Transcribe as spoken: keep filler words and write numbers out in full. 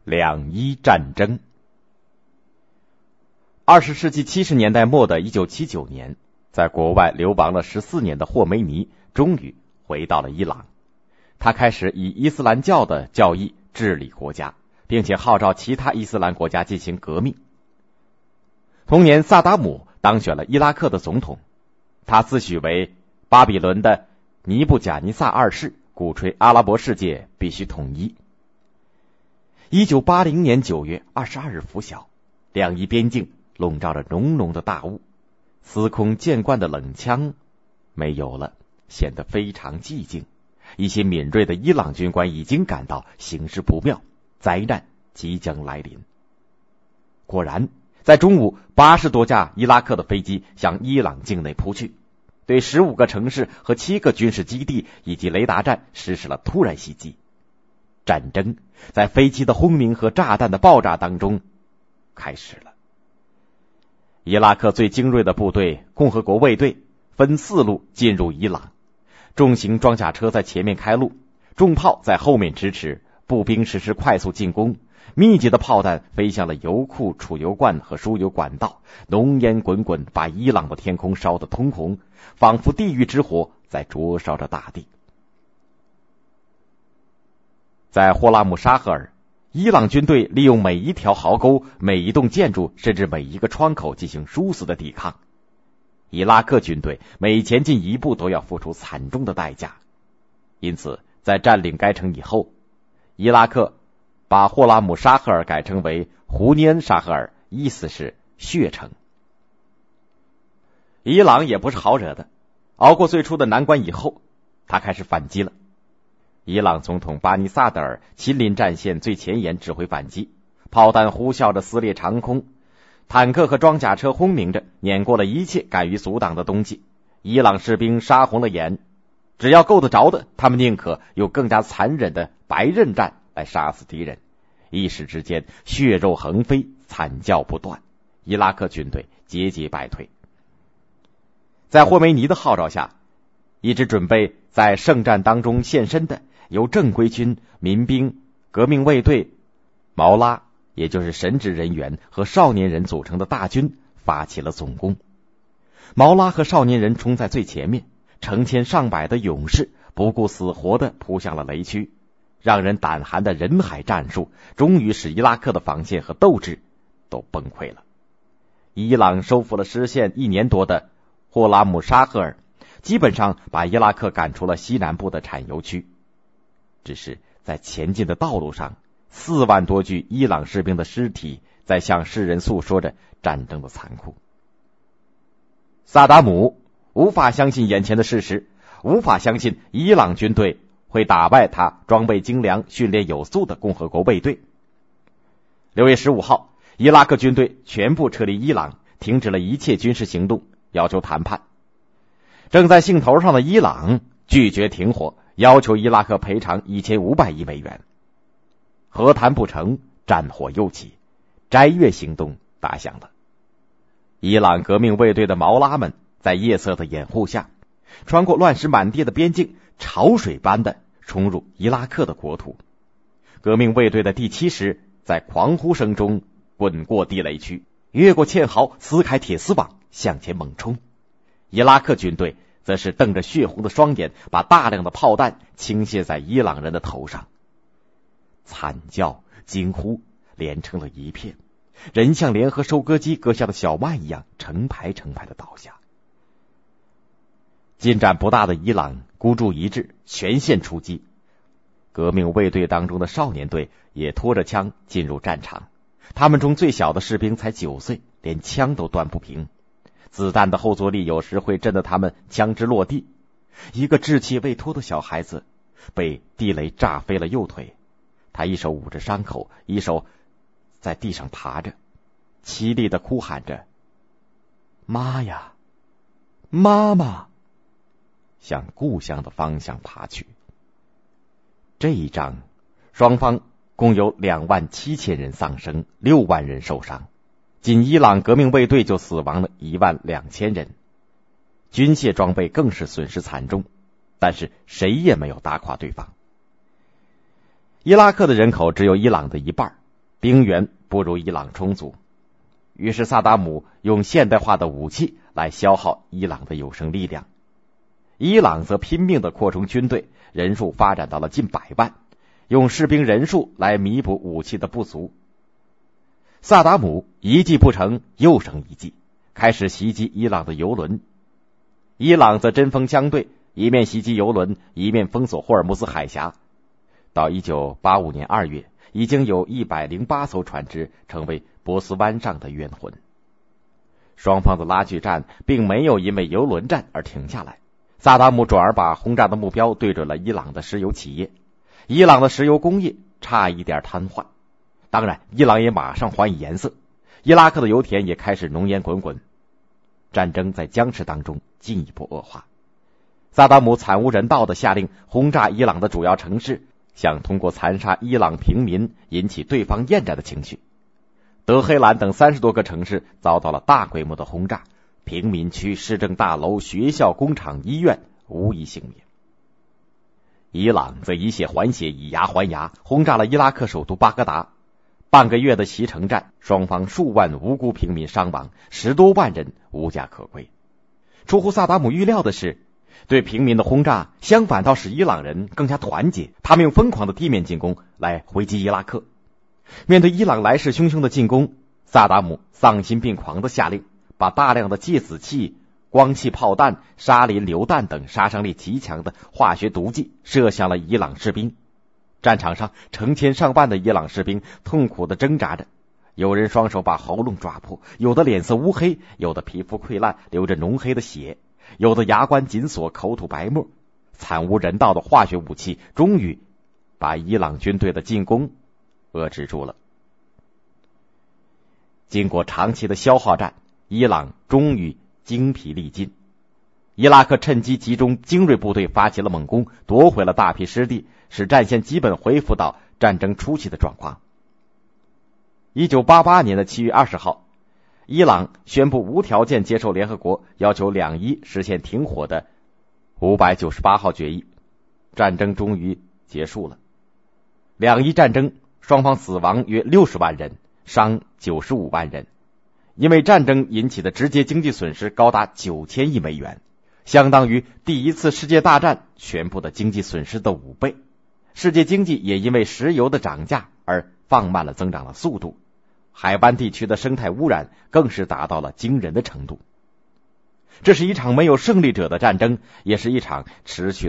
两伊战争。二十世纪七十年代末的一九七九年，在国外流亡了十四年的霍梅尼终于回到了伊朗。他开始以伊斯兰教的教义治理国家，并且号召其他伊斯兰国家进行革命。同年，萨达姆当选了伊拉克的总统，他自诩为巴比伦的尼布贾尼撒二世，鼓吹阿拉伯世界必须统一。一九八零年九月二十二日拂晓，两伊边境笼罩着浓浓的大雾，司空见惯的冷枪没有了，显得非常寂静。一些敏锐的伊朗军官已经感到形势不妙，灾难即将来临。果然，在中午，八十多架伊拉克的飞机向伊朗境内扑去，对十五个城市和七个军事基地以及雷达站实施了突然袭击。战争在飞机的轰鸣和炸弹的爆炸当中开始了。伊拉克最精锐的部队共和国卫队分四路进入伊朗，重型装甲车在前面开路，重炮在后面支持，步兵实施快速进攻，密集的炮弹飞向了油库、储油罐和输油管道，浓烟滚滚，把伊朗的天空烧得通红，仿佛地狱之火在灼烧着大地。在霍拉姆沙赫尔，伊朗军队利用每一条壕沟、每一栋建筑，甚至每一个窗口进行殊死的抵抗。伊拉克军队每前进一步都要付出惨重的代价，因此在占领该城以后，伊拉克把霍拉姆沙赫尔改称为胡尼恩沙赫尔，意思是血城。伊朗也不是好惹的，熬过最初的难关以后，他开始反击了。伊朗总统巴尼萨德尔亲临战线最前沿指挥反击，炮弹呼啸着撕裂长空，坦克和装甲车轰鸣着碾过了一切敢于阻挡的东西。伊朗士兵杀红了眼，只要够得着的，他们宁可用更加残忍的白刃战来杀死敌人。一时之间，血肉横飞，惨叫不断，伊拉克军队节节败退。在霍梅尼的号召下，一直准备在圣战当中献身的由正规军、民兵、革命卫队、毛拉，也就是神职人员和少年人组成的大军发起了总攻。毛拉和少年人冲在最前面，成千上百的勇士不顾死活地扑向了雷区，让人胆寒的人海战术终于使伊拉克的防线和斗志都崩溃了。伊朗收复了失陷一年多的霍拉姆沙赫尔，基本上把伊拉克赶出了西南部的产油区。只是在前进的道路上，四万多具伊朗士兵的尸体在向世人诉说着战争的残酷。萨达姆无法相信眼前的事实，无法相信伊朗军队会打败他装备精良、训练有素的共和国卫队。六月十五号，伊拉克军队全部撤离伊朗，停止了一切军事行动，要求谈判。正在兴头上的伊朗拒绝停火，要求伊拉克赔偿一千五百亿美元。和谈不成，战火又起，斋月行动打响了。伊朗革命卫队的毛拉们在夜色的掩护下，穿过乱石满地的边境，潮水般的冲入伊拉克的国土。革命卫队的第七师在狂呼声中滚过地雷区，越过堑壕，撕开铁丝网，向前猛冲。伊拉克军队则是瞪着血红的双眼，把大量的炮弹倾泻在伊朗人的头上。惨叫、惊呼连成了一片，人像联合收割机割下的小麦一样，成排成排的倒下。进展不大的伊朗孤注一掷，全线出击。革命卫队当中的少年队也拖着枪进入战场，他们中最小的士兵才九岁，连枪都端不平，子弹的后坐力有时会震得他们枪支落地。一个稚气未脱的小孩子被地雷炸飞了右腿，他一手捂着伤口，一手在地上爬着，凄厉地哭喊着：“妈呀，妈妈！”向故乡的方向爬去。这一仗，双方共有两万七千人丧生，六万人受伤，仅伊朗革命卫队就死亡了一万两千人，军械装备更是损失惨重，但是谁也没有打垮对方。伊拉克的人口只有伊朗的一半， 兵源不如伊朗充足，于是萨达姆用现代化的武器来消耗伊朗的有生力量。伊朗则拼命地扩充军队，人数发展到了近百万，用士兵人数来弥补武器的不足。萨达姆一计不成又生一计，开始袭击伊朗的油轮。伊朗则针锋相对，一面袭击油轮，一面封锁霍尔木兹海峡。到一九八五年二月，已经有一百零八艘船只成为波斯湾上的冤魂。双方的拉锯战并没有因为油轮战而停下来，萨达姆转而把轰炸的目标对准了伊朗的石油企业，伊朗的石油工业差一点瘫痪。当然，伊朗也马上还以颜色，伊拉克的油田也开始浓烟滚滚。战争在僵持当中进一步恶化。萨达姆惨无人道地下令轰炸伊朗的主要城市，想通过残杀伊朗平民引起对方厌战的情绪。德黑兰等三十多个城市遭到了大规模的轰炸，平民区、市政大楼、学校、工厂、医院无一幸免。伊朗则以血还血，以牙还牙，轰炸了伊拉克首都巴格达。半个月的袭城战，双方数万无辜平民伤亡，十多万人无家可归。出乎萨达姆预料的是，对平民的轰炸相反倒使伊朗人更加团结，他们用疯狂的地面进攻来回击伊拉克。面对伊朗来势汹汹的进攻，萨达姆丧心病狂地下令把大量的芥子气、光气炮弹、沙林榴弹等杀伤力极强的化学毒剂射向了伊朗士兵。战场上成千上万的伊朗士兵痛苦地挣扎着，有人双手把喉咙抓破，有的脸色乌黑，有的皮肤溃烂，流着浓黑的血，有的牙关紧锁，口吐白沫。惨无人道的化学武器终于把伊朗军队的进攻遏制住了。经过长期的消耗战，伊朗终于精疲力尽。伊拉克趁机集中精锐部队发起了猛攻，夺回了大批失地，使战线基本恢复到战争初期的状况。一九八八年的七月二十号，伊朗宣布无条件接受联合国要求两伊实现停火的五百九十八号决议，战争终于结束了。两伊战争双方死亡约六十万人，伤九十五万人，因为战争引起的直接经济损失高达九千亿美元，相当于第一次世界大战全部的经济损失的五倍。世界经济也因为石油的涨价而放慢了增长的速度，海湾地区的生态污染更是达到了惊人的程度。这是一场没有胜利者的战争，也是一场持续